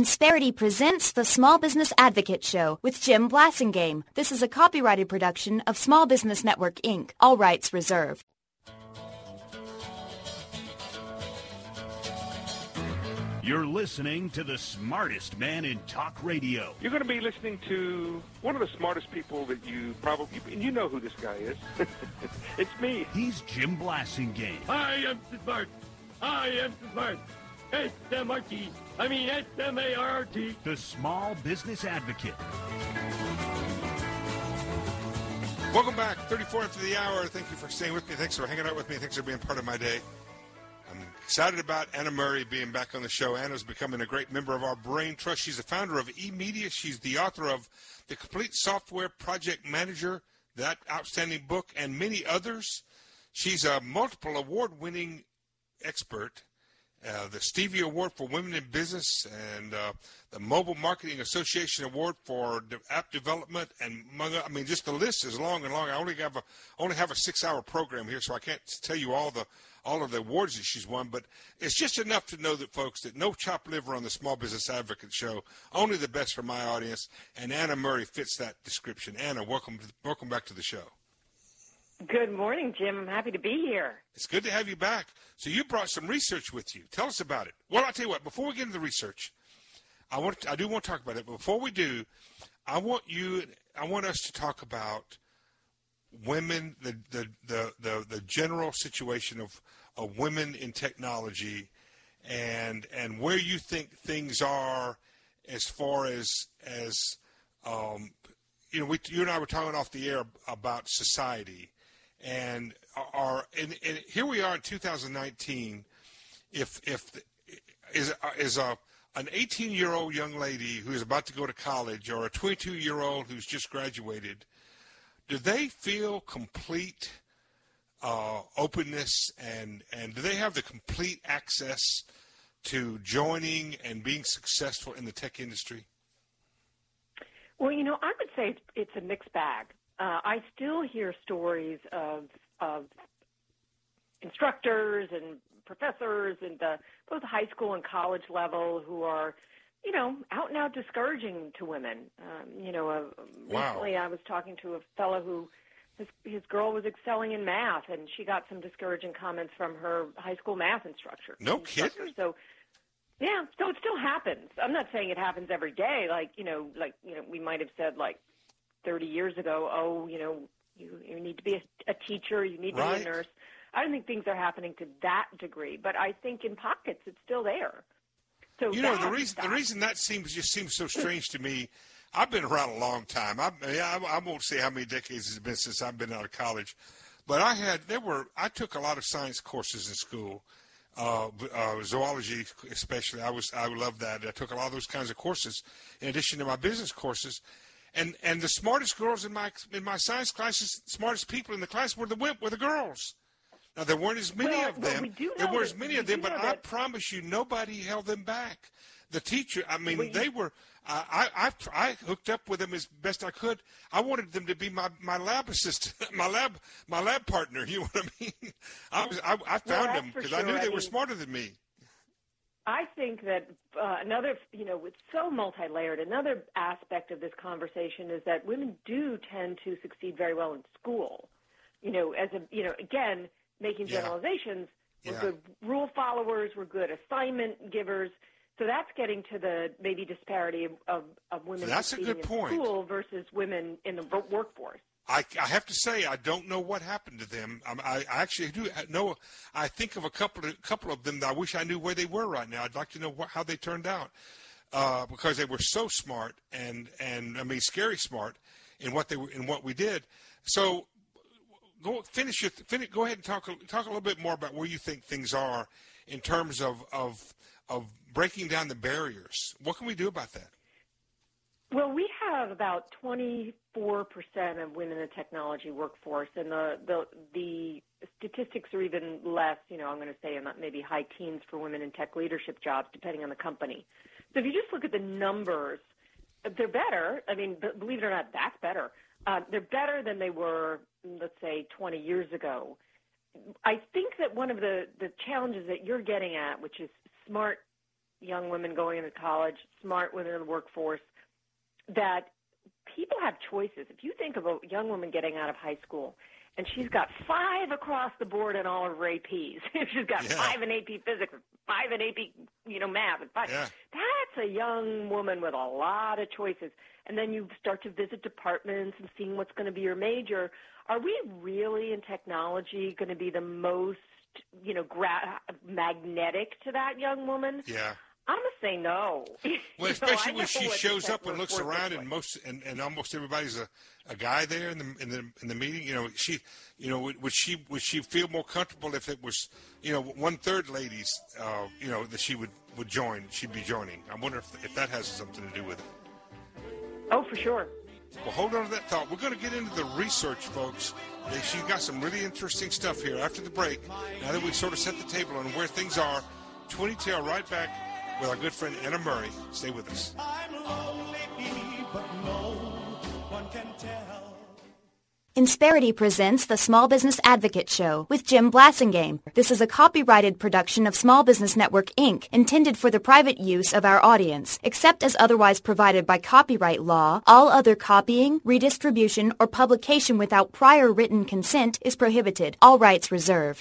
Insperity presents the Small Business Advocate Show with Jim Blasingame. This is a copyrighted production of Small Business Network, Inc. All rights reserved. You're listening to the smartest man in talk radio. You're going to be listening to one of the smartest people that you probably, and you know who this guy is. It's me. He's Jim Blasingame. I am smart. I am smart. S-M-R-T. I mean S-M-A-R-T. The Small Business Advocate. Welcome back. 34 after the hour. Thank you for staying with me. Thanks for hanging out with me. Thanks for being part of my day. I'm excited about Anna Murray being back on the show. Anna's becoming a great member of our Brain Trust. She's the founder of eMedia. She's the author of The Complete Software Project Manager, that outstanding book, and many others. She's a multiple award-winning expert. The Stevie Award for Women in Business and the Mobile Marketing Association Award for App Development, and just the list is long and long. I only have a 6-hour program here, so I can't tell you all of the awards that she's won. But it's just enough to know that, folks, that no chopped liver on the Small Business Advocate Show. Only the best for my audience, and Anna Murray fits that description. Anna, welcome back to the show. Good morning, Jim. I'm happy to be here. It's good to have you back. So you brought some research with you. Tell us about it. Well, I'll tell you what. Before we get into the research, I do want to talk about it. But before we do, I want us to talk about women, the general situation of women in technology, and where you think things are as far as you and I were talking off the air about society. And here we are in 2019. If an 18-year-old young lady who is about to go to college, or a 22-year-old who's just graduated, do they feel complete openness and do they have the complete access to joining and being successful in the tech industry? Well, I would say it's a mixed bag. I still hear stories of instructors and professors and both high school and college level who are, out and out discouraging to women. Recently I was talking to a fellow who his girl was excelling in math, and she got some discouraging comments from her high school math instructor. No kidding. So, yeah, so it still happens. I'm not saying it happens every day. We might have said 30 years ago, you need to be a teacher, you need to be a nurse. I don't think things are happening to that degree, but I think in pockets it's still there. So the reason that seems so strange to me, I've been around a long time. I won't say how many decades it's been since I've been out of college, but I took a lot of science courses in school, zoology especially. I loved that. I took a lot of those kinds of courses in addition to my business courses. And the smartest girls in my science classes, smartest people in the class were the girls. Now, there weren't as many of them. There weren't as many of them, but I promise you, nobody held them back. The teacher, they were. I hooked up with them as best I could. I wanted them to be my lab assistant, my lab partner. You know what I mean? I found them because I knew they were smarter than me. I think that it's so multi-layered. Another aspect of this conversation is that women do tend to succeed very well in school. Again, making generalizations, we're good rule followers, we're good assignment givers. So that's getting to the maybe disparity of women succeeding in school versus women in the workforce. I have to say, I don't know what happened to them. I actually do know. I think of a couple of them that I wish I knew where they were right now. I'd like to know how they turned out because they were so smart and scary smart in what we did. So go ahead and talk a little bit more about where you think things are in terms of breaking down the barriers. What can we do about that? Well, we have about 24% of women in the technology workforce, and the statistics are even less, I'm going to say maybe high teens for women in tech leadership jobs, depending on the company. So if you just look at the numbers, they're better. Believe it or not, that's better. They're better than they were, let's say, 20 years ago. I think that one of the challenges that you're getting at, which is smart young women going into college, smart women in the workforce, that people have choices. If you think of a young woman getting out of high school and she's got 5 across the board in all of her APs, if she's got 5 in AP physics, 5 in AP, math, and 5, that's a young woman with a lot of choices. And then you start to visit departments and seeing what's going to be your major. Are we really in technology going to be the most, magnetic to that young woman? Yeah. I'm going to say no. Well, especially when she shows up and looks around, and almost everybody's a guy there in the meeting. Would she feel more comfortable if it was 1/3 ladies? That she would join. She'd be joining. I wonder if that has something to do with it. Oh, for sure. Well, hold on to that thought. We're going to get into the research, folks. She's got some really interesting stuff here after the break. Now that we've sort of set the table on where things are, 20-tail right back with our good friend Anna Murray. Stay with us. I'm lonely, but no one can tell. Insperity presents the Small Business Advocate Show with Jim Blasingame. This is a copyrighted production of Small Business Network, Inc., intended for the private use of our audience. Except as otherwise provided by copyright law, all other copying, redistribution, or publication without prior written consent is prohibited. All rights reserved.